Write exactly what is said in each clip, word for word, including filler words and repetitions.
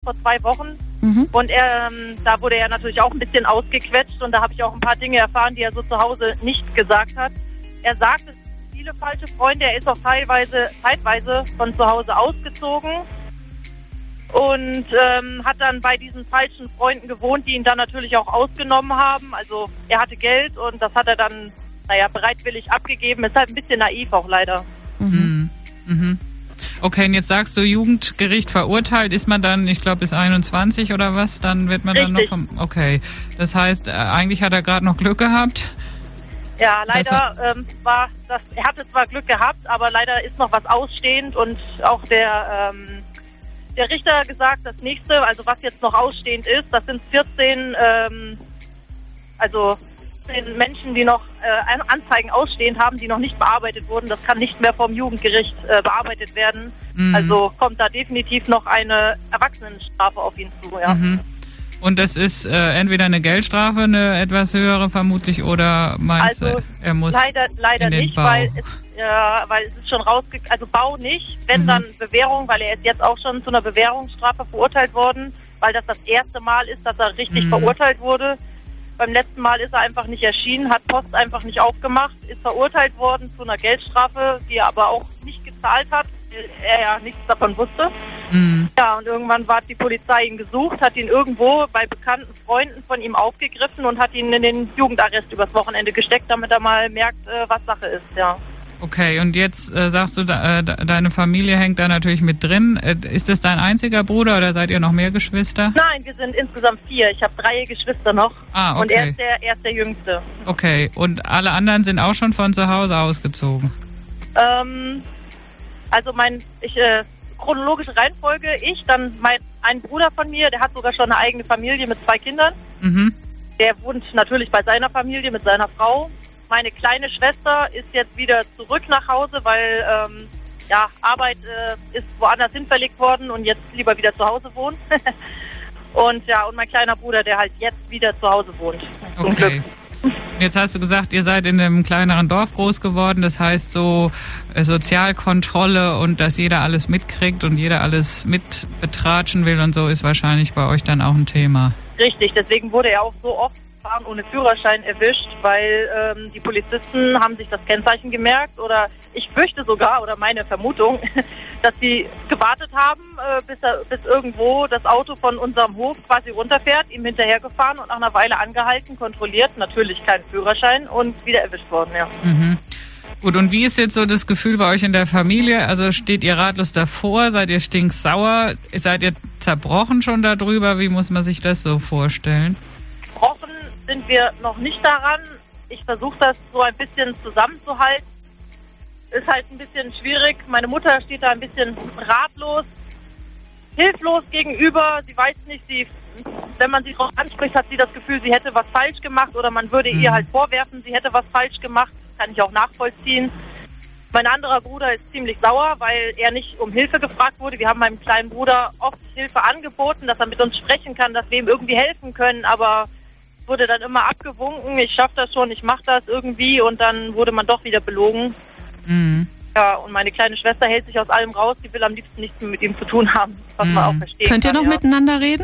vor zwei Wochen. Mhm. Und er, ähm, da wurde er natürlich auch ein bisschen ausgequetscht und da habe ich auch ein paar Dinge erfahren, die er so zu Hause nicht gesagt hat. Er sagt, es sind viele falsche Freunde, er ist auch teilweise, zeitweise von zu Hause ausgezogen und ähm, hat dann bei diesen falschen Freunden gewohnt, die ihn dann natürlich auch ausgenommen haben. Also er hatte Geld und das hat er dann, naja, bereitwillig abgegeben. Ist halt ein bisschen naiv auch leider. Mhm. Mhm. Okay, und jetzt sagst du, Jugendgericht verurteilt, ist man dann, ich glaube, bis einundzwanzig oder was? Dann wird man Richtig. dann noch vom... Okay, das heißt, äh, eigentlich hat er gerade noch Glück gehabt. Ja, leider ähm, war das, er hatte zwar Glück gehabt, aber leider ist noch was ausstehend und auch der, ähm, der Richter hat gesagt, das nächste, also was jetzt noch ausstehend ist, das sind vierzehn, ähm, also vierzehn Menschen, die noch äh, Anzeigen ausstehend haben, die noch nicht bearbeitet wurden. Das kann nicht mehr vom Jugendgericht äh, bearbeitet werden. Mhm. Also kommt da definitiv noch eine Erwachsenenstrafe auf ihn zu. Ja. Mhm. Und das ist äh, entweder eine Geldstrafe, eine etwas höhere vermutlich, oder meinst also du, er muss leider, leider in den nicht, Bau? weil es, ja, weil es ist schon rausgekommen, also Bau nicht, wenn Mhm. dann Bewährung, weil er ist jetzt auch schon zu einer Bewährungsstrafe verurteilt worden, weil das das erste Mal ist, dass er richtig Mhm. verurteilt wurde. Beim letzten Mal ist er einfach nicht erschienen, hat Post einfach nicht aufgemacht, ist verurteilt worden zu einer Geldstrafe, die er aber auch nicht gezahlt hat, weil er ja nichts davon wusste. Mhm. Ja, und irgendwann war die Polizei ihn gesucht, hat ihn irgendwo bei bekannten Freunden von ihm aufgegriffen und hat ihn in den Jugendarrest übers Wochenende gesteckt, damit er mal merkt, äh, was Sache ist, ja. Okay, und jetzt äh, sagst du, da, äh, deine Familie hängt da natürlich mit drin. Äh, ist das dein einziger Bruder oder seid ihr noch mehr Geschwister? Nein, wir sind insgesamt vier. Ich habe drei Geschwister noch. Ah, okay. Und er ist der, er ist der Jüngste. Okay, und alle anderen sind auch schon von zu Hause ausgezogen? Ähm, also mein, ich, äh, chronologische Reihenfolge, ich, dann mein, ein Bruder von mir, der hat sogar schon eine eigene Familie mit zwei Kindern. Mhm. Der wohnt natürlich bei seiner Familie mit seiner Frau. Meine kleine Schwester ist jetzt wieder zurück nach Hause, weil ähm, ja, Arbeit äh, ist woanders hin verlegt worden und jetzt lieber wieder zu Hause wohnt. und ja, und mein kleiner Bruder, der halt jetzt wieder zu Hause wohnt. Zum Okay. Glück. Jetzt hast du gesagt, ihr seid in einem kleineren Dorf groß geworden. Das heißt so äh, Sozialkontrolle und dass jeder alles mitkriegt und jeder alles mit betratschen will und so ist wahrscheinlich bei euch dann auch ein Thema. Richtig, deswegen wurde er auch so oft fahren ohne Führerschein erwischt, weil ähm, die Polizisten haben sich das Kennzeichen gemerkt oder ich fürchte sogar, oder meine Vermutung, dass sie gewartet haben, äh, bis, er, bis irgendwo das Auto von unserem Hof quasi runterfährt, ihm hinterhergefahren und nach einer Weile angehalten, kontrolliert, natürlich kein Führerschein und wieder erwischt worden, ja. Mhm. Gut, und wie ist jetzt so das Gefühl bei euch in der Familie? Also steht ihr ratlos davor? Seid ihr stinksauer? Seid ihr zerbrochen schon darüber? Wie muss man sich das so vorstellen? Gebrochen sind wir noch nicht daran. Ich versuche das so ein bisschen zusammenzuhalten. Ist halt ein bisschen schwierig. Meine Mutter steht da ein bisschen ratlos, hilflos gegenüber. Sie weiß nicht, sie, wenn man sie darauf anspricht, hat sie das Gefühl, sie hätte was falsch gemacht oder man würde mhm. ihr halt vorwerfen, sie hätte was falsch gemacht. Das kann ich auch nachvollziehen. Mein anderer Bruder ist ziemlich sauer, weil er nicht um Hilfe gefragt wurde. Wir haben meinem kleinen Bruder oft Hilfe angeboten, dass er mit uns sprechen kann, dass wir ihm irgendwie helfen können, aber wurde dann immer abgewunken, ich schaffe das schon, ich mache das irgendwie und dann wurde man doch wieder belogen. Mhm. Ja, und meine kleine Schwester hält sich aus allem raus, die will am liebsten nichts mehr mit ihm zu tun haben, was mhm. man auch versteht. Könnt ihr noch ja. miteinander reden?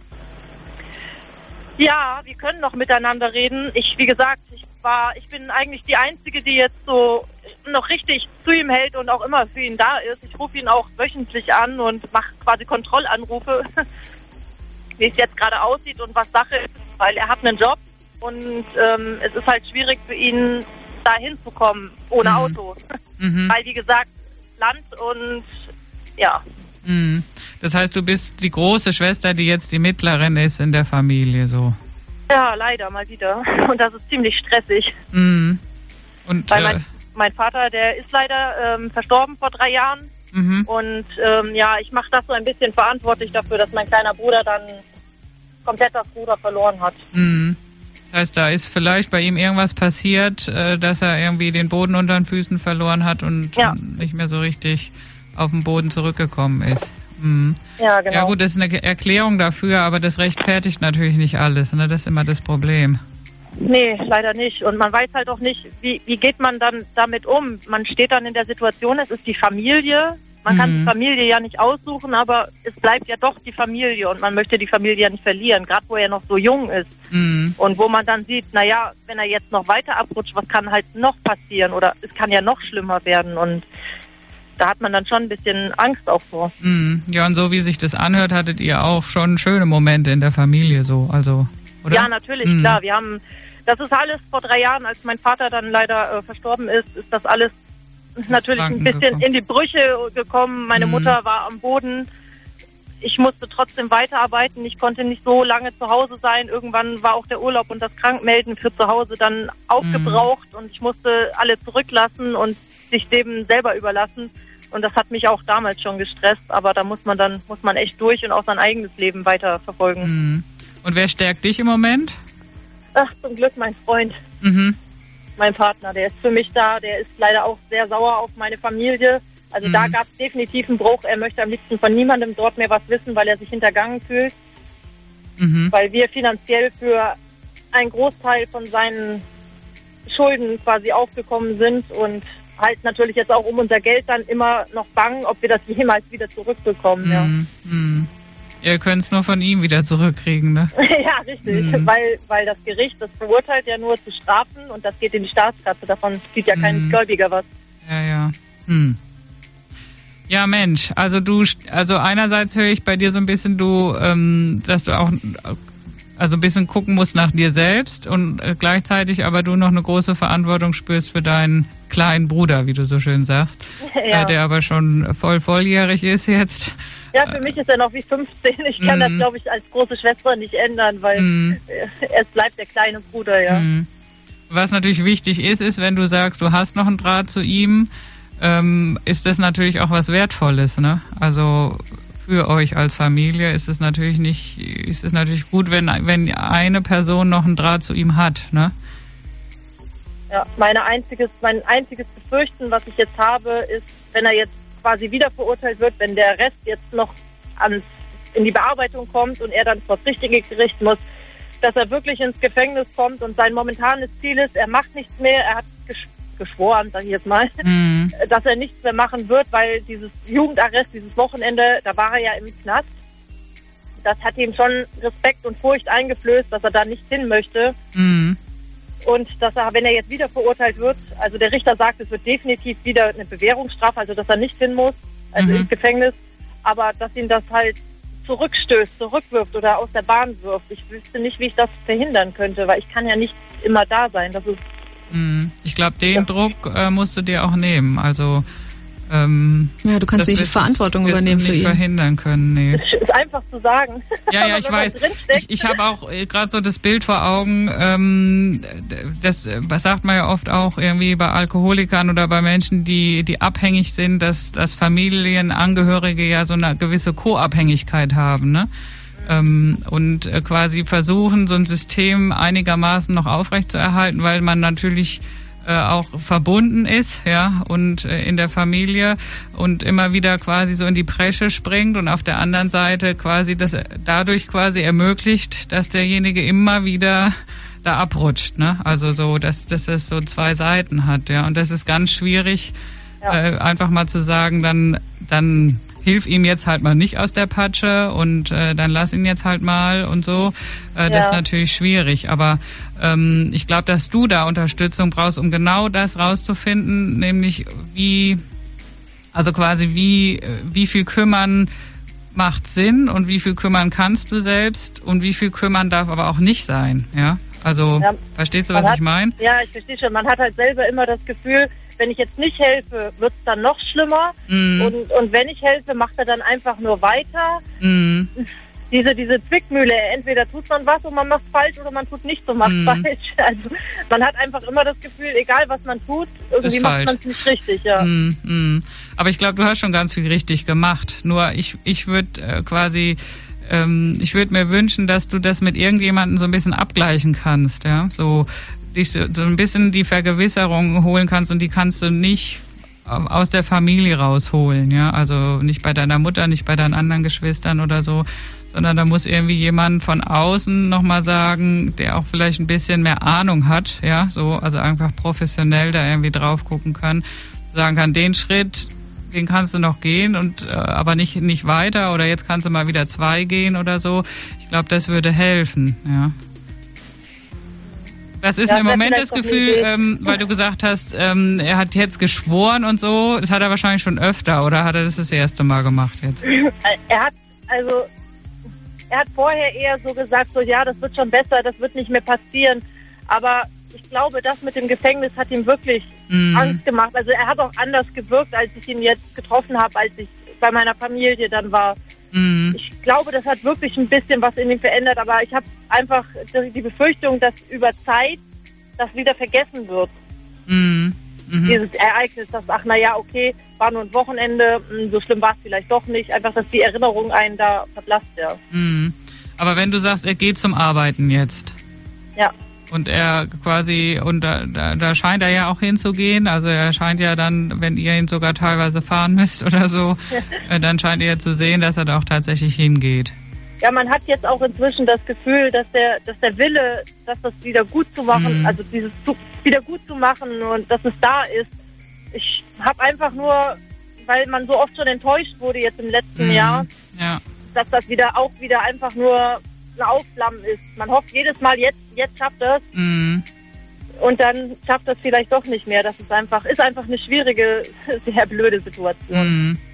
Ja, wir können noch miteinander reden. Ich, wie gesagt, ich war, ich bin eigentlich die Einzige, die jetzt so noch richtig zu ihm hält und auch immer für ihn da ist. Ich rufe ihn auch wöchentlich an und mache quasi Kontrollanrufe, wie es jetzt gerade aussieht und was Sache ist, weil er hat einen Job und ähm, es ist halt schwierig für ihn, da hinzukommen ohne mhm. Auto. Mhm. Weil, wie gesagt, Land und ja. Mhm. Das heißt, du bist die große Schwester, die jetzt die Mittlerin ist in der Familie, so. Ja, leider mal wieder. Und das ist ziemlich stressig. Mhm. Und, weil äh, mein, mein Vater, der ist leider ähm, verstorben vor drei Jahren. Mhm. Und ähm, ja, ich mache das so ein bisschen verantwortlich dafür, dass mein kleiner Bruder dann komplett das Ruder verloren hat. Mhm. Das heißt, da ist vielleicht bei ihm irgendwas passiert, äh, dass er irgendwie den Boden unter den Füßen verloren hat und ja. nicht mehr so richtig auf den Boden zurückgekommen ist. Mhm. Ja, genau. Ja gut, das ist eine Erklärung dafür, aber das rechtfertigt natürlich nicht alles. Ne? Das ist immer das Problem. Nee, leider nicht. Und man weiß halt auch nicht, wie, wie geht man dann damit um. Man steht dann in der Situation, es ist die Familie, Man mhm. kann die Familie ja nicht aussuchen, aber es bleibt ja doch die Familie und man möchte die Familie ja nicht verlieren, gerade wo er noch so jung ist. Mhm. Und wo man dann sieht, naja, wenn er jetzt noch weiter abrutscht, was kann halt noch passieren oder es kann ja noch schlimmer werden und da hat man dann schon ein bisschen Angst auch vor. Mhm. Ja, und so wie sich das anhört, hattet ihr auch schon schöne Momente in der Familie so, also, oder? Ja, natürlich, mhm. klar. Wir haben, das ist alles vor drei Jahren, als mein Vater dann leider äh, verstorben ist, ist das alles das natürlich ein bisschen gekommen. in die Brüche gekommen. Meine mhm. Mutter war am Boden. Ich musste trotzdem weiterarbeiten. Ich konnte nicht so lange zu Hause sein. Irgendwann war auch der Urlaub und das Krankmelden für zu Hause dann aufgebraucht mhm. und ich musste alle zurücklassen und sich dem selber überlassen. Und das hat mich auch damals schon gestresst, aber da muss man dann, muss man echt durch und auch sein eigenes Leben weiter verfolgen. Mhm. Und wer stärkt dich im Moment? Ach, zum Glück mein Freund. Mhm. Mein Partner, der ist für mich da, der ist leider auch sehr sauer auf meine Familie. Also mhm. da gab es definitiv einen Bruch. Er möchte am liebsten von niemandem dort mehr was wissen, weil er sich hintergangen fühlt. Mhm. Weil wir finanziell für einen Großteil von seinen Schulden quasi aufgekommen sind und halt natürlich jetzt auch um unser Geld dann immer noch bangen, ob wir das jemals wieder zurückbekommen. Ja. Mm, mm. Ihr könnt es nur von ihm wieder zurückkriegen, ne? Ja, richtig, mm. weil, weil das Gericht das verurteilt ja nur zu strafen und das geht in die Staatskasse, davon zieht ja kein mm. Gläubiger was. Ja, ja. Hm. Ja, Mensch, also du, also einerseits höre ich bei dir so ein bisschen, du, ähm, dass du auch also ein bisschen gucken musst nach dir selbst und äh, gleichzeitig aber du noch eine große Verantwortung spürst für deinen kleinen Bruder, wie du so schön sagst, ja. äh, der aber schon voll volljährig ist jetzt. Ja, für mich ist er noch wie fünfzehn. Ich kann mm. das, glaube ich, als große Schwester nicht ändern, weil mm. es bleibt der kleine Bruder, ja. Mm. Was natürlich wichtig ist, ist, wenn du sagst, du hast noch einen Draht zu ihm, ähm, ist das natürlich auch was Wertvolles, ne? Also für euch als Familie ist es natürlich nicht, ist es natürlich gut, wenn, wenn eine Person noch einen Draht zu ihm hat, ne? Ja, meine einziges, mein einziges Befürchten, was ich jetzt habe, ist, wenn er jetzt quasi wieder verurteilt wird, wenn der Rest jetzt noch ans, in die Bearbeitung kommt und er dann vor das richtige Gericht muss, dass er wirklich ins Gefängnis kommt und sein momentanes Ziel ist, er macht nichts mehr, er hat gesch- geschworen, sag ich jetzt mal, mhm. dass er nichts mehr machen wird, weil dieses Jugendarrest, dieses Wochenende, da war er ja im Knast. Das hat ihm schon Respekt und Furcht eingeflößt, dass er da nicht hin möchte. Mhm. Und dass er, wenn er jetzt wieder verurteilt wird, also der Richter sagt, es wird definitiv wieder eine Bewährungsstrafe, also dass er nicht hin muss, also mhm. ins Gefängnis, aber dass ihn das halt zurückstößt, zurückwirft oder aus der Bahn wirft. Ich wüsste nicht, wie ich das verhindern könnte, weil ich kann ja nicht immer da sein. Das ist Ich glaube, den ja. Druck äh, musst du dir auch nehmen. Also ähm, ja, du kannst nicht die Verantwortung übernehmen für ihn. Nicht verhindern können, nee. Ist einfach zu sagen. Ja, ja, ich weiß. Ich, ich habe auch äh, gerade so das Bild vor Augen. Ähm, das, das sagt man ja oft auch irgendwie bei Alkoholikern oder bei Menschen, die die abhängig sind, dass, dass Familienangehörige ja so eine gewisse Co-Abhängigkeit haben, ne? Ähm, und äh, quasi versuchen, so ein System einigermaßen noch aufrechtzuerhalten, weil man natürlich äh, auch verbunden ist, ja, und äh, in der Familie und immer wieder quasi so in die Bresche springt und auf der anderen Seite quasi das dadurch quasi ermöglicht, dass derjenige immer wieder da abrutscht, ne? Also so, dass, dass es so zwei Seiten hat, ja, und das ist ganz schwierig, ja. äh, einfach mal zu sagen, dann, dann hilf ihm jetzt halt mal nicht aus der Patsche und äh, dann lass ihn jetzt halt mal und so. Äh, ja. Das ist natürlich schwierig. Aber ähm, ich glaube, dass du da Unterstützung brauchst, um genau das rauszufinden, nämlich wie, also quasi wie, wie viel kümmern macht Sinn und wie viel kümmern kannst du selbst und wie viel kümmern darf aber auch nicht sein. Ja, also ja, verstehst du, was hat, ich meine? Ja, ich verstehe schon. Man hat halt selber immer das Gefühl, wenn ich jetzt nicht helfe, wird es dann noch schlimmer. Mm. Und, und wenn ich helfe, macht er dann einfach nur weiter. Mm. Diese, diese Zwickmühle, entweder tut man was und man macht falsch oder man tut nichts und macht mm. falsch. Also man hat einfach immer das Gefühl, egal was man tut, irgendwie macht man es nicht richtig. Ja. Mm, mm. Aber ich glaube, du hast schon ganz viel richtig gemacht. Nur ich, ich würde äh, quasi... ich würde mir wünschen, dass du das mit irgendjemandem so ein bisschen abgleichen kannst, ja, so dich so, so ein bisschen die Vergewisserung holen kannst und die kannst du nicht aus der Familie rausholen, ja, also nicht bei deiner Mutter, nicht bei deinen anderen Geschwistern oder so, sondern da muss irgendwie jemand von außen nochmal sagen, der auch vielleicht ein bisschen mehr Ahnung hat, ja, so, also einfach professionell da irgendwie drauf gucken kann, sagen kann, den Schritt, den kannst du noch gehen und äh, aber nicht nicht weiter oder jetzt kannst du mal wieder zwei gehen oder so. Ich glaube, das würde helfen, ja. Was ist ja, im Moment das Gefühl, ähm, weil du gesagt hast, ähm, er hat jetzt geschworen und so, das hat er wahrscheinlich schon öfter oder hat er das das erste Mal gemacht jetzt? Er hat, also, er hat vorher eher so gesagt, so ja, das wird schon besser, das wird nicht mehr passieren, aber ich glaube, das mit dem Gefängnis hat ihm wirklich mm. Angst gemacht. Also er hat auch anders gewirkt, als ich ihn jetzt getroffen habe, als ich bei meiner Familie dann war. Ich glaube, das hat wirklich ein bisschen was in ihm verändert, aber ich habe einfach die Befürchtung, dass über Zeit das wieder vergessen wird. Mhm. Mhm. Dieses Ereignis, dass, ach naja, okay, war nur ein Wochenende, so schlimm war es vielleicht doch nicht. Einfach, dass die Erinnerung einen da verblasst, ja. Mhm. Aber wenn du sagst, er geht zum Arbeiten jetzt. Ja. Und er quasi, und da, da, da scheint er ja auch hinzugehen, also er scheint ja dann, wenn ihr ihn sogar teilweise fahren müsst oder so, äh, dann scheint ihr zu sehen, dass er da auch tatsächlich hingeht. Ja, man hat jetzt auch inzwischen das Gefühl, dass der, dass der Wille, dass das wieder gut zu machen, mhm. also dieses zu, wieder gut zu machen und dass es da ist. Ich habe einfach nur, weil man so oft schon enttäuscht wurde jetzt im letzten mhm. Jahr, ja. dass das wieder auch wieder einfach nur ein Aufflammen ist. Man hofft jedes Mal, jetzt, jetzt schafft er es. Mm. Und dann schafft er es vielleicht doch nicht mehr. Das ist einfach, ist einfach eine schwierige, sehr blöde Situation. Mm.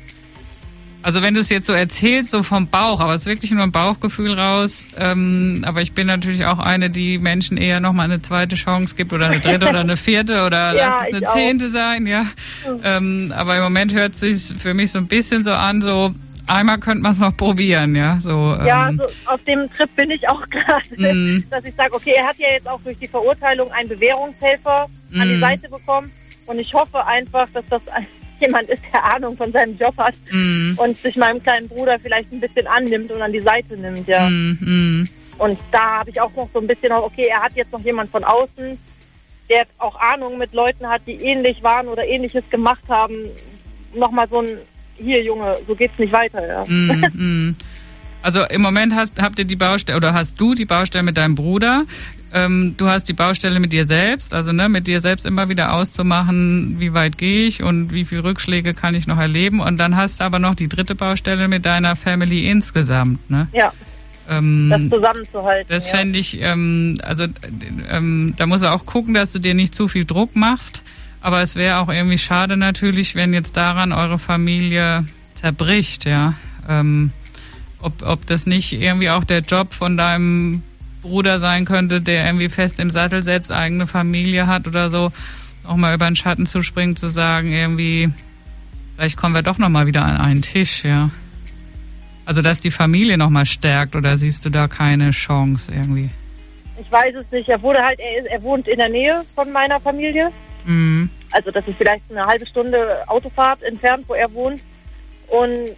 Also wenn du es jetzt so erzählst, so vom Bauch, aber es ist wirklich nur ein Bauchgefühl raus. Ähm, aber ich bin natürlich auch eine, die Menschen eher nochmal eine zweite Chance gibt oder eine dritte oder eine vierte oder ja, lass es eine zehnte auch. sein, ja. Mhm. Ähm, aber im Moment hört es sich für mich so ein bisschen so an, so einmal könnte man es noch probieren, ja. So, ja, ähm, so auf dem Trip bin ich auch gerade, mm. dass ich sage, okay, er hat ja jetzt auch durch die Verurteilung einen Bewährungshelfer mm. an die Seite bekommen und ich hoffe einfach, dass das jemand ist, der Ahnung von seinem Job hat mm. und sich meinem kleinen Bruder vielleicht ein bisschen annimmt und an die Seite nimmt, ja. Mm. Und da habe ich auch noch so ein bisschen, okay, er hat jetzt noch jemand von außen, der auch Ahnung mit Leuten hat, die ähnlich waren oder Ähnliches gemacht haben, nochmal so ein hier, Junge, so geht's nicht weiter, ja. Mm, mm. Also im Moment hast, habt ihr die Baustelle, oder hast du die Baustelle mit deinem Bruder, ähm, du hast die Baustelle mit dir selbst, also ne, mit dir selbst immer wieder auszumachen, wie weit gehe ich und wie viele Rückschläge kann ich noch erleben und dann hast du aber noch die dritte Baustelle mit deiner Family insgesamt, ne? Ja, ähm, das zusammenzuhalten. Das ja. fände ich, ähm, also ähm, da musst du auch gucken, dass du dir nicht zu viel Druck machst. Aber es wäre auch irgendwie schade natürlich, wenn jetzt daran eure Familie zerbricht, ja. Ähm, ob, ob das nicht irgendwie auch der Job von deinem Bruder sein könnte, der irgendwie fest im Sattel setzt, eigene Familie hat oder so, auch mal über den Schatten zu springen, zu sagen, irgendwie, vielleicht kommen wir doch nochmal wieder an einen Tisch, ja. Also, dass die Familie nochmal stärkt oder siehst du da keine Chance irgendwie? Ich weiß es nicht. Er wurde halt, er, er wohnt in der Nähe von meiner Familie. Mhm. Also das ist vielleicht eine halbe Stunde Autofahrt entfernt, wo er wohnt. Und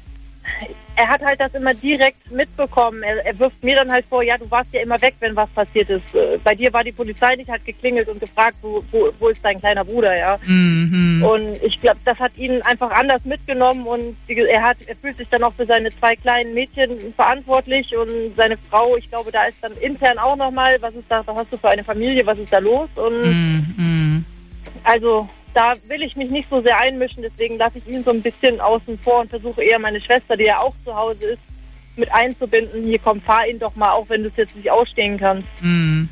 er hat halt das immer direkt mitbekommen. Er, er wirft mir dann halt vor, ja, du warst ja immer weg, wenn was passiert ist. Bei dir war die Polizei nicht, hat geklingelt und gefragt, wo, wo, wo ist dein kleiner Bruder, ja. Mhm. Und ich glaube, das hat ihn einfach anders mitgenommen und er hat, er fühlt sich dann auch für seine zwei kleinen Mädchen verantwortlich und seine Frau, ich glaube, da ist dann intern auch nochmal, was ist da, was hast du für eine Familie, was ist da los? Und mhm. also da will ich mich nicht so sehr einmischen, deswegen lasse ich ihn so ein bisschen außen vor und versuche eher meine Schwester, die ja auch zu Hause ist, mit einzubinden. Hier, komm, fahr ihn doch mal, auch wenn du es jetzt nicht ausstehen kannst. Mhm.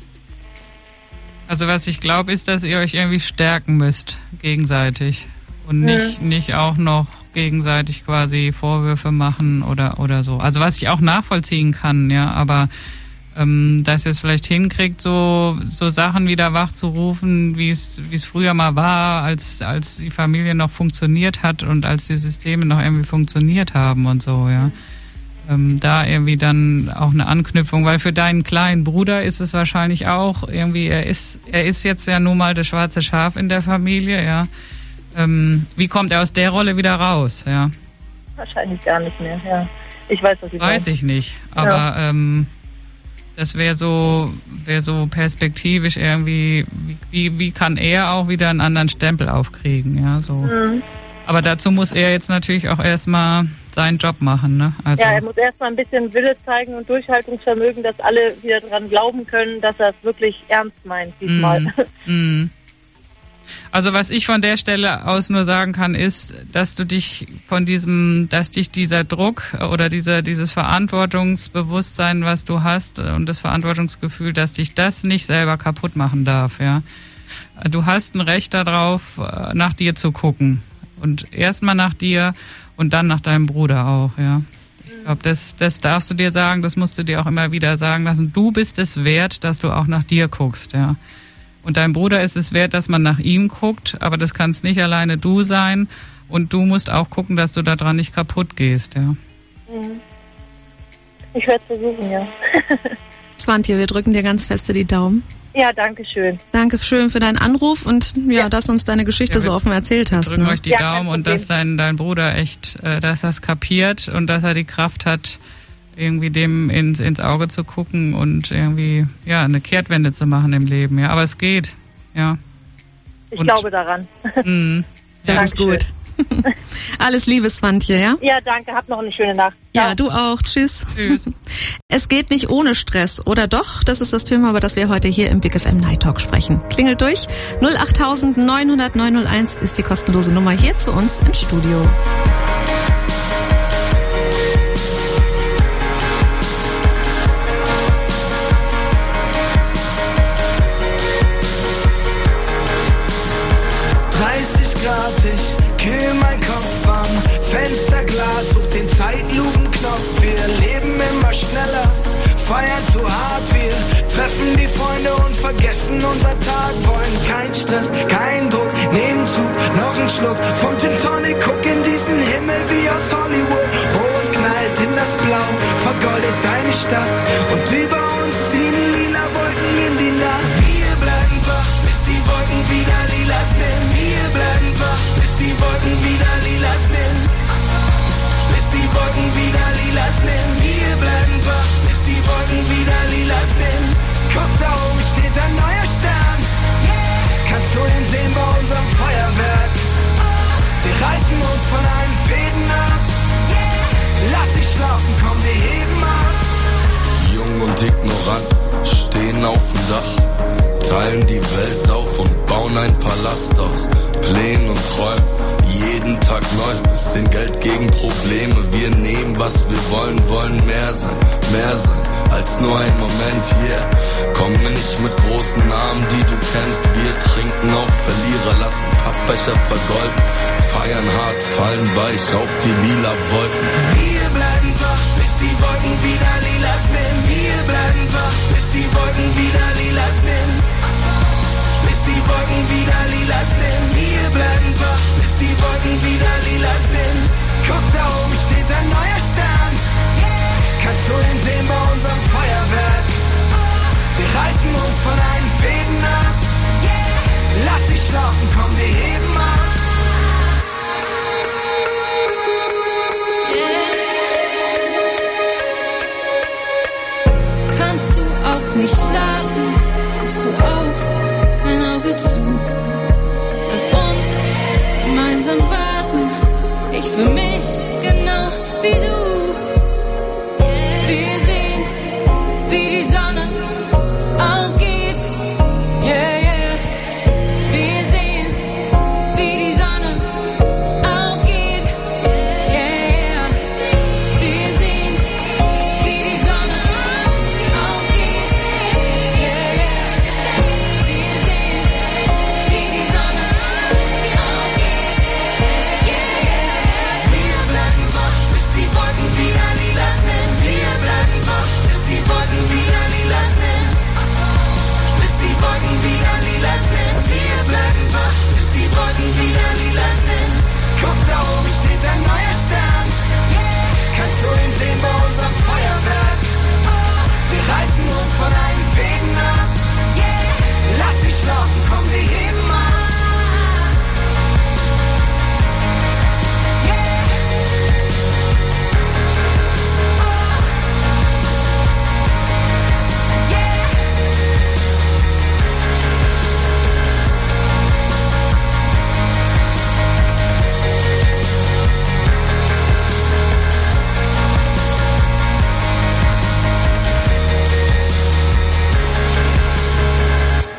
Also was ich glaube, ist, dass ihr euch irgendwie stärken müsst, gegenseitig. Und nicht, mhm. nicht auch noch gegenseitig quasi Vorwürfe machen oder, oder so. Also was ich auch nachvollziehen kann, ja, aber ähm, dass ihr es vielleicht hinkriegt, so, so Sachen wieder wachzurufen, wie es, wie es früher mal war, als, als die Familie noch funktioniert hat und als die Systeme noch irgendwie funktioniert haben und so, ja. Ähm, da irgendwie dann auch eine Anknüpfung, weil für deinen kleinen Bruder ist es wahrscheinlich auch irgendwie, er ist, er ist jetzt ja nun mal das schwarze Schaf in der Familie, ja. Ähm, wie kommt er aus der Rolle wieder raus, ja? Wahrscheinlich gar nicht mehr, ja. Ich weiß, was ich meine. Weiß ich nicht, aber ja. ähm, das wäre so, wäre so perspektivisch irgendwie, wie, wie kann er auch wieder einen anderen Stempel aufkriegen, ja, so. Mhm. Aber dazu muss er jetzt natürlich auch erstmal seinen Job machen, ne? Also ja, er muss erstmal ein bisschen Wille zeigen und Durchhaltungsvermögen, dass alle wieder dran glauben können, dass er es wirklich ernst meint diesmal. Mm. Mm. Also was ich von der Stelle aus nur sagen kann, ist, dass du dich von diesem, dass dich dieser Druck oder dieser, dieses Verantwortungsbewusstsein, was du hast und das Verantwortungsgefühl, dass dich das nicht selber kaputt machen darf, ja. Du hast ein Recht darauf, nach dir zu gucken. Und erstmal nach dir und dann nach deinem Bruder auch, ja. Ich glaube, das, das darfst du dir sagen, das musst du dir auch immer wieder sagen lassen. Du bist es wert, dass du auch nach dir guckst, ja. Und dein Bruder ist es wert, dass man nach ihm guckt, aber das kannst nicht alleine du sein. Und du musst auch gucken, dass du daran nicht kaputt gehst, ja. Ich werde es versuchen, ja. Swantje, wir drücken dir ganz feste die Daumen. Ja, danke schön. Danke schön für deinen Anruf und ja, Ja. dass du uns deine Geschichte Ja, wir so offen erzählt hast. Drücken Ne? euch die Ja, kein Daumen und Problem. dass dein, dein Bruder echt, äh, dass er es kapiert und dass er die Kraft hat, irgendwie dem ins, ins Auge zu gucken und irgendwie, ja, eine Kehrtwende zu machen im Leben, ja. Aber es geht, ja. Ich Und- glaube daran. Mhm. Das ist Dankeschön. gut. Alles Liebe, Swantje, ja? Ja, danke. Habt noch eine schöne Nacht. Ja, du auch. Tschüss. Tschüss. Es geht nicht ohne Stress, oder doch? Das ist das Thema, über das wir heute hier im Big F M Night Talk sprechen. Klingelt durch. null acht neun null null neun null eins ist die kostenlose Nummer hier zu uns ins Studio. dreißig Grad, ich kühl mein Kopf am Fensterglas, such den Zeitlupenknopf. Wir leben immer schneller, feiern zu hart. Wir treffen die Freunde und vergessen unser Tag. Wollen kein Stress, kein Druck, nehmen Zug, noch ein Schluck vom Gin Tonic. Guck in diesen Himmel wie aus Hollywood. Rot knallt in das Blau, vergoldet deine Stadt. Und über uns ziehen lila Wolken in die Nacht. Wir bleiben wach, bis die Wolken wieder lila sind. Wir bleiben wach, bis die Wolken wieder lila sind. Bis die Wolken wieder lila sind. Wir bleiben wach, bis die Wolken wieder lila sind. Guck, da oben steht ein neuer Stern. Kannst du ihn sehen bei unserem Feuerwerk? Wir reißen uns von allen Fäden ab. Lass dich schlafen, komm, wir heben ab. Jung und ignorant, stehen auf dem Dach, teilen die Welt auf und bauen ein Palast aus Plänen und Träumen. Jeden Tag neu, bisschen Geld gegen Probleme. Wir nehmen, was wir wollen, wollen mehr sein, mehr sein als nur ein Moment hier. Yeah. Kommen wir nicht mit großen Namen, die du kennst. Wir trinken auf Verlierer, lassen Pappbecher vergolden, feiern hart, fallen weich auf die lila Wolken. Wir bleiben wach, bis die Wolken wieder lila sind. Wir bleiben wach, bis die Wolken wieder lila sind. Bis die Wolken wieder lila sind. Wir bleiben wach, bis die Wolken wieder lila sind. Guck, da oben steht ein neuer Stern. Kannst du ihn sehen bei unserem Feuerwerk? Wir reißen uns von allen Fäden ab. Lass dich schlafen, komm, wir heben ab. Kannst du auch nicht schlafen? Hast du auch kein Auge zu? Lass uns gemeinsam warten. Ich für mich genau wie du. Wir sehen, wie die Sonne aufgeht. Yeah, yeah. Wir sehen, wie die Sonne aufgeht. Yeah, yeah. Wir sehen, wie die Sonne aufgeht.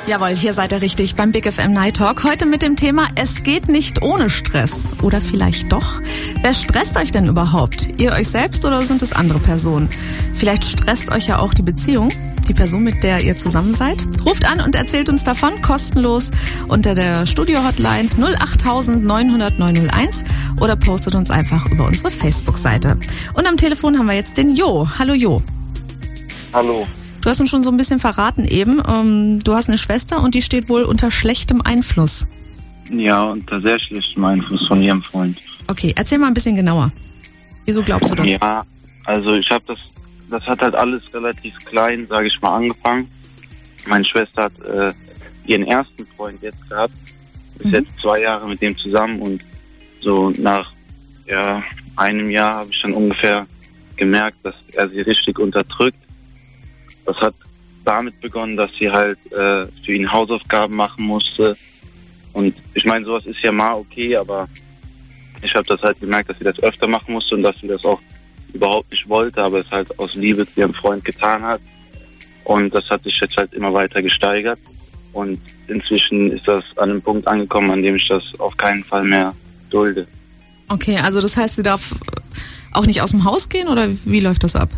Jawohl, hier seid ihr richtig beim Big F M Night Talk. Heute mit dem Thema, es geht nicht ohne Stress. Oder vielleicht doch? Wer stresst euch denn überhaupt? Ihr euch selbst oder sind es andere Personen? Vielleicht stresst euch ja auch die Beziehung, die Person, mit der ihr zusammen seid. Ruft an und erzählt uns davon kostenlos unter der Studio-Hotline null acht neun null null neun null eins oder postet uns einfach über unsere Facebook-Seite. Und am Telefon haben wir jetzt den Jo. Hallo Jo. Hallo. Du hast uns schon so ein bisschen verraten eben. Ähm, du hast eine Schwester und die steht wohl unter schlechtem Einfluss. Ja, unter sehr schlechtem Einfluss von ihrem Freund. Okay, erzähl mal ein bisschen genauer. Wieso glaubst du das? Ja, also ich habe das, das hat halt alles relativ klein, sage ich mal, angefangen. Meine Schwester hat äh, ihren ersten Freund jetzt gehabt. Ist mhm. jetzt zwei Jahre mit dem zusammen und so nach ja, einem Jahr habe ich dann ungefähr gemerkt, dass er sie richtig unterdrückt. Das hat damit begonnen, dass sie halt äh, für ihn Hausaufgaben machen musste. Und ich meine, sowas ist ja mal okay, aber ich habe das halt gemerkt, dass sie das öfter machen musste und dass sie das auch überhaupt nicht wollte, aber es halt aus Liebe zu ihrem Freund getan hat. Und das hat sich jetzt halt immer weiter gesteigert. Und inzwischen ist das an einem Punkt angekommen, an dem ich das auf keinen Fall mehr dulde. Okay, also das heißt, sie darf auch nicht aus dem Haus gehen oder wie läuft das ab?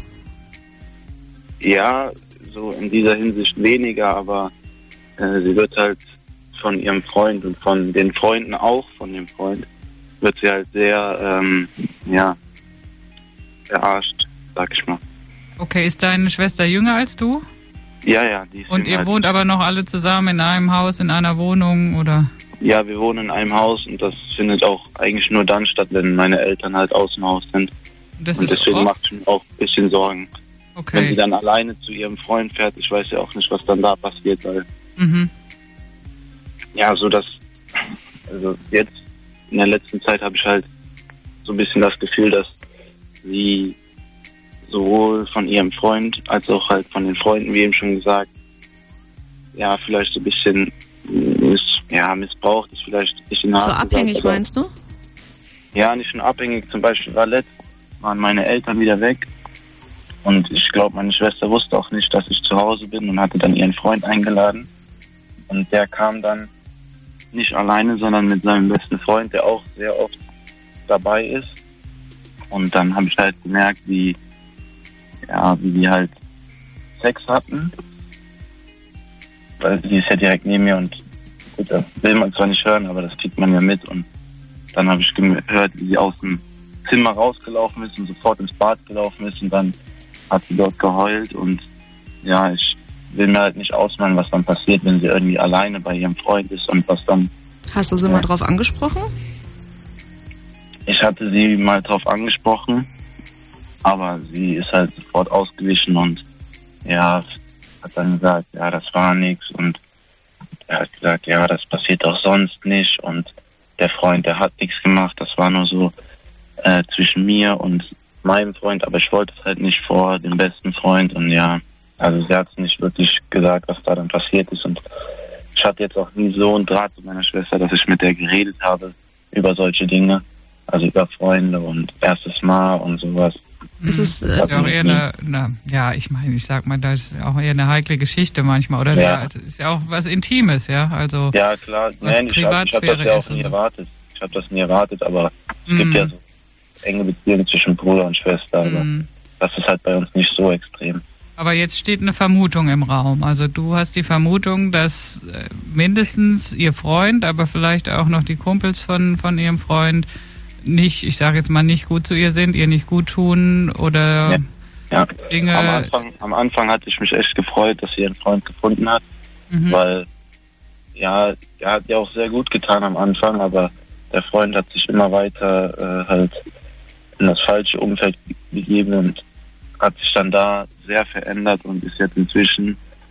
Ja, so in dieser Hinsicht weniger, aber äh, sie wird halt von ihrem Freund und von den Freunden auch von dem Freund, wird sie halt sehr, ähm, ja, verarscht, sag ich mal. Okay, ist deine Schwester jünger als du? Ja, ja. Die ist und ihr halt wohnt aber noch alle zusammen in einem Haus, in einer Wohnung, oder? Ja, wir wohnen in einem Haus und das findet auch eigentlich nur dann statt, wenn meine Eltern halt aus dem Haus sind. Das und ist deswegen macht es mir auch ein bisschen Sorgen. Okay. Wenn sie dann alleine zu ihrem Freund fährt, ich weiß ja auch nicht, was dann da passiert, weil mhm. ja, so dass, also jetzt in der letzten Zeit habe ich halt so ein bisschen das Gefühl, dass sie sowohl von ihrem Freund als auch halt von den Freunden, wie eben schon gesagt, ja, vielleicht so ein bisschen miss, ja, missbraucht ist vielleicht ein bisschen hart. So abhängig gesagt, meinst du? Ja, nicht schon abhängig. Zum Beispiel war letzt, waren meine Eltern wieder weg. Und ich glaube, meine Schwester wusste auch nicht, dass ich zu Hause bin und hatte dann ihren Freund eingeladen. Und der kam dann nicht alleine, sondern mit seinem besten Freund, der auch sehr oft dabei ist. Und dann habe ich halt gemerkt, wie, ja, wie die halt Sex hatten. Weil die ist ja direkt neben mir und gut, das will man zwar nicht hören, aber das kriegt man ja mit. Und dann habe ich gehört, wie sie aus dem Zimmer rausgelaufen ist und sofort ins Bad gelaufen ist und dann hat sie dort geheult und ja, ich will mir halt nicht ausmalen, was dann passiert, wenn sie irgendwie alleine bei ihrem Freund ist und was dann... Hast du sie ja. mal drauf angesprochen? Ich hatte sie mal drauf angesprochen, aber sie ist halt sofort ausgewichen und ja, hat dann gesagt, ja, das war nichts und er hat gesagt, ja, das passiert auch sonst nicht und der Freund, der hat nichts gemacht, das war nur so äh, zwischen mir und meinem Freund, aber ich wollte es halt nicht vor dem besten Freund und ja, also sie hat es nicht wirklich gesagt, was da dann passiert ist und ich hatte jetzt auch nie so einen Draht zu meiner Schwester, dass ich mit der geredet habe über solche Dinge, also über Freunde und erstes Mal und sowas. Ist es, äh, das ist ja auch eher eine, eine, ja, ich meine, ich sag mal, das ist auch eher eine heikle Geschichte manchmal, oder? Ja. Das ist ja auch was Intimes, ja, also ja, klar, was nein, ich habe hab das ja auch nie so. erwartet. Ich habe das nie erwartet, aber es mm. gibt ja so enge Beziehungen zwischen Bruder und Schwester, aber mm. das ist halt bei uns nicht so extrem. Aber jetzt steht eine Vermutung im Raum. Also du hast die Vermutung, dass mindestens ihr Freund, aber vielleicht auch noch die Kumpels von, von ihrem Freund nicht, ich sage jetzt mal, nicht gut zu ihr sind, ihr nicht gut tun oder ja. Ja. Dinge... Am Anfang, am Anfang hatte ich mich echt gefreut, dass sie ihren Freund gefunden hat, mhm. weil ja, er hat ja auch sehr gut getan am Anfang, aber der Freund hat sich immer weiter äh, halt in das falsche Umfeld gegeben und hat sich dann da sehr verändert und ist jetzt inzwischen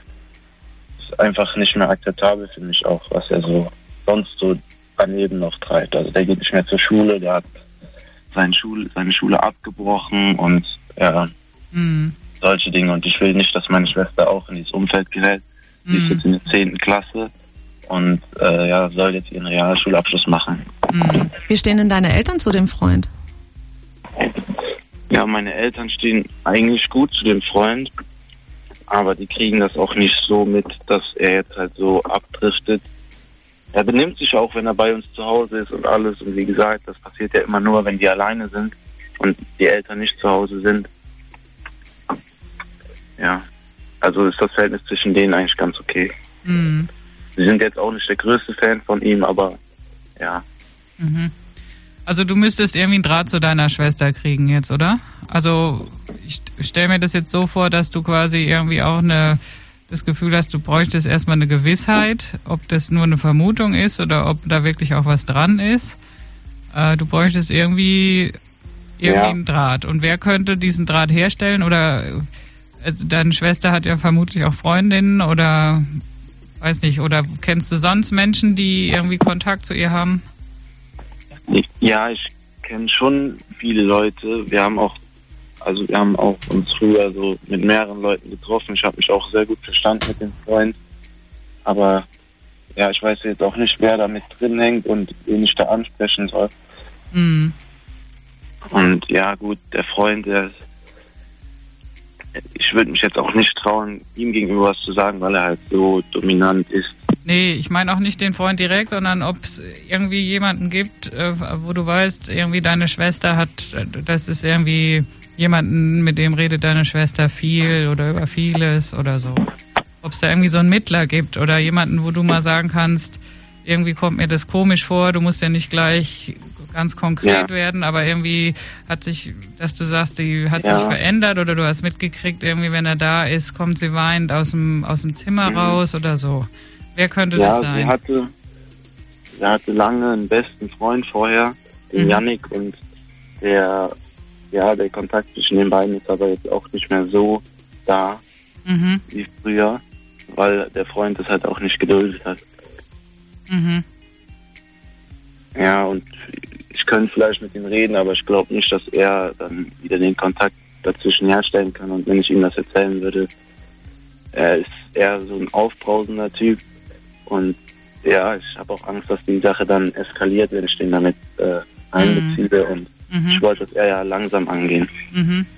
ist einfach nicht mehr akzeptabel für mich auch, was er so sonst so daneben noch treibt. Also der geht nicht mehr zur Schule, der hat seine Schule, seine Schule abgebrochen und ja, mhm. solche Dinge. Und ich will nicht, dass meine Schwester auch in dieses Umfeld gerät. Sie mhm. ist jetzt in der zehnten Klasse und äh, ja, soll jetzt ihren Realschulabschluss machen. Mhm. Wie stehen denn deine Eltern zu dem Freund? Ja, meine Eltern stehen eigentlich gut zu dem Freund. aber die kriegen das auch nicht so mit, dass er jetzt halt so abdriftet. Er benimmt sich auch, wenn er bei uns zu Hause ist und alles. Und wie gesagt, das passiert ja immer nur, wenn die alleine sind und die Eltern nicht zu Hause sind. Ja, also ist das Verhältnis zwischen denen eigentlich ganz okay. Mhm. Sie sind jetzt auch nicht der größte Fan von ihm, aber ja. Mhm. Also du müsstest irgendwie einen Draht zu deiner Schwester kriegen jetzt, oder? Also ich stelle mir das jetzt so vor, dass du quasi irgendwie auch eine, das Gefühl hast, du bräuchtest erstmal eine Gewissheit, ob das nur eine Vermutung ist oder ob da wirklich auch was dran ist. Äh, du bräuchtest irgendwie, irgendwie Ja. einen Draht. Und wer könnte diesen Draht herstellen? Oder also deine Schwester hat ja vermutlich auch Freundinnen oder weiß nicht, oder kennst du sonst Menschen, die irgendwie Kontakt zu ihr haben? Ja, ich kenne schon viele Leute. Wir haben auch, also wir haben auch uns früher so mit mehreren Leuten getroffen. Ich habe mich auch sehr gut verstanden mit dem Freund. Aber ja, ich weiß jetzt auch nicht, wer da mit drin hängt und wen ich da ansprechen soll. Mhm. Und ja, gut, der Freund, der ich würde mich jetzt auch nicht trauen, ihm gegenüber was zu sagen, weil er halt so dominant ist. Nee, ich meine auch nicht den Freund direkt, sondern ob es irgendwie jemanden gibt, äh, wo du weißt, irgendwie deine Schwester hat, äh, das ist irgendwie jemanden, mit dem redet deine Schwester viel oder über vieles oder so. Ob es da irgendwie so einen Mittler gibt oder jemanden, wo du mal sagen kannst, irgendwie kommt mir das komisch vor, du musst ja nicht gleich ganz konkret Ja. werden, aber irgendwie hat sich, dass du sagst, die hat Ja. sich verändert oder du hast mitgekriegt, irgendwie wenn er da ist, kommt sie weinend aus dem, aus dem Zimmer Mhm. raus oder so. Wer könnte Ja, das sie sein? hatte, sie hatte lange einen besten Freund vorher, den Mhm. Yannick, und der, ja, der Kontakt zwischen den beiden ist aber jetzt auch nicht mehr so da Mhm. wie früher, weil der Freund es halt auch nicht geduldet hat. Mhm. Ja, und ich könnte vielleicht mit ihm reden, aber ich glaube nicht, dass er dann wieder den Kontakt dazwischen herstellen kann. Und wenn ich ihm das erzählen würde, er ist eher so ein aufbrausender Typ. Und ja, ich habe auch Angst, dass die Sache dann eskaliert, wenn ich den damit äh, einbeziehe. Und Mhm. ich wollte das eher ja langsam angehen. Mhm.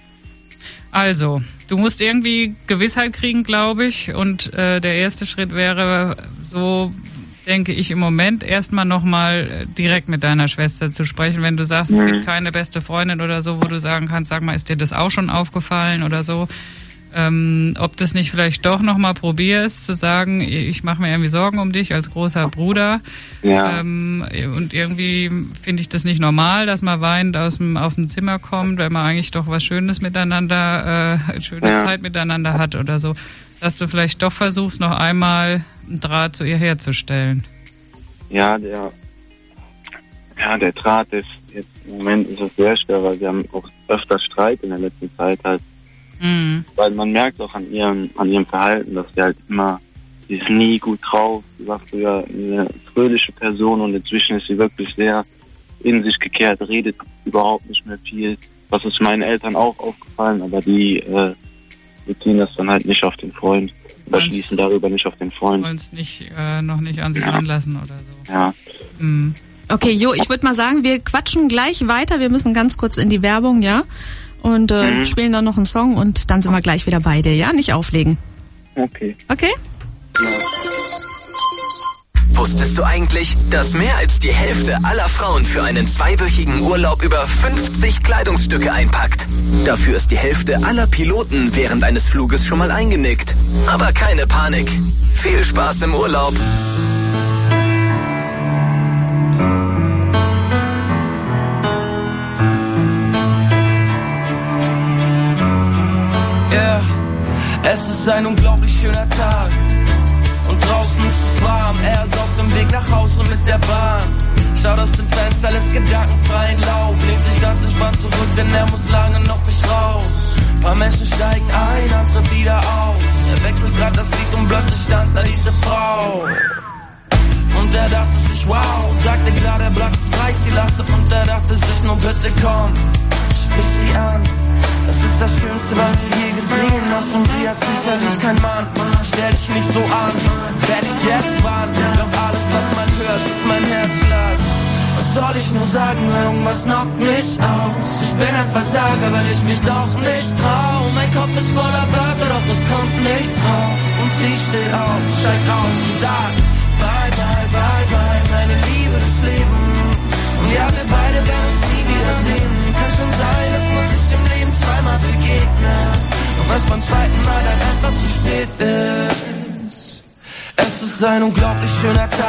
Also, du musst irgendwie Gewissheit kriegen, glaube ich. Und äh, der erste Schritt wäre, so denke ich im Moment, erstmal nochmal direkt mit deiner Schwester zu sprechen. Wenn du sagst, Mhm. es gibt keine beste Freundin oder so, wo du sagen kannst, sag mal, ist dir das auch schon aufgefallen oder so? Ähm, ob das nicht vielleicht doch nochmal probierst, zu sagen, ich mache mir irgendwie Sorgen um dich als großer Bruder. Ja. Ähm, und irgendwie finde ich das nicht normal, dass man weinend aus dem, auf dem Zimmer kommt, wenn man eigentlich doch was Schönes miteinander, äh, schöne Ja. Zeit miteinander hat oder so. Dass du vielleicht doch versuchst, noch einmal einen Draht zu ihr herzustellen. Ja, der, ja, der Draht ist jetzt im Moment ist es sehr schwer, weil wir haben auch öfter Streit in der letzten Zeit halt. Mhm. Weil man merkt auch an ihrem, an ihrem Verhalten, dass sie halt immer, sie ist nie gut drauf. Sie war früher eine fröhliche Person und inzwischen ist sie wirklich sehr in sich gekehrt, redet überhaupt nicht mehr viel. Das ist meinen Eltern auch aufgefallen, aber die äh, beziehen das dann halt nicht auf den Freund oder Meinst- schließen darüber nicht auf den Freund. Wollen es nicht, äh, noch nicht an sich Ja. ranlassen oder so. Ja, Mhm. Okay, Jo, ich würde mal sagen, wir quatschen gleich weiter. Wir müssen ganz kurz in die Werbung, ja? Und äh, Mhm. spielen dann noch einen Song und dann sind wir gleich wieder bei dir, ja? Nicht auflegen. okay. Okay? Wusstest du eigentlich, dass mehr als die Hälfte aller Frauen für einen zweiwöchigen Urlaub über fünfzig Kleidungsstücke einpackt? Dafür ist die Hälfte aller Piloten während eines Fluges schon mal eingenickt. Aber keine Panik. Viel Spaß im Urlaub. Yeah, es ist ein unglaublich schöner Tag. Und draußen ist es warm, er ist auf dem Weg nach Hause mit der Bahn. Schaut aus dem Fenster, lässt gedankenfreien Lauf. Lehnt sich ganz entspannt zurück, denn er muss lange noch nicht raus. Paar Menschen steigen ein, andere wieder aus. Er wechselt grad das Lied und plötzlich stand da diese Frau. Und er dachte sich, wow, sagte klar, der Platz ist frei. Sie lachte und er dachte sich, nur bitte komm, sprich sie an. Das ist das Schönste, was du je gesehen hast. Und sie hat sicherlich kein Mann. Stell dich nicht so an, werd ich jetzt warnen. Doch alles, was man hört, ist mein Herzschlag. Was soll ich nur sagen, irgendwas knockt mich aus. Ich bin ein Versager, weil ich mich doch nicht trau. Mein Kopf ist voller Wörter, doch es kommt sie steht auf, steigt aus und sagt bye, bye, bye, bye, meine Liebe des Lebens. Und ja, wir beide werden uns nie wiedersehen. Kann schon sein, dass man sich im Leben zweimal begegnet und was beim zweiten Mal dann einfach zu spät ist. Es ist ein unglaublich schöner Tag.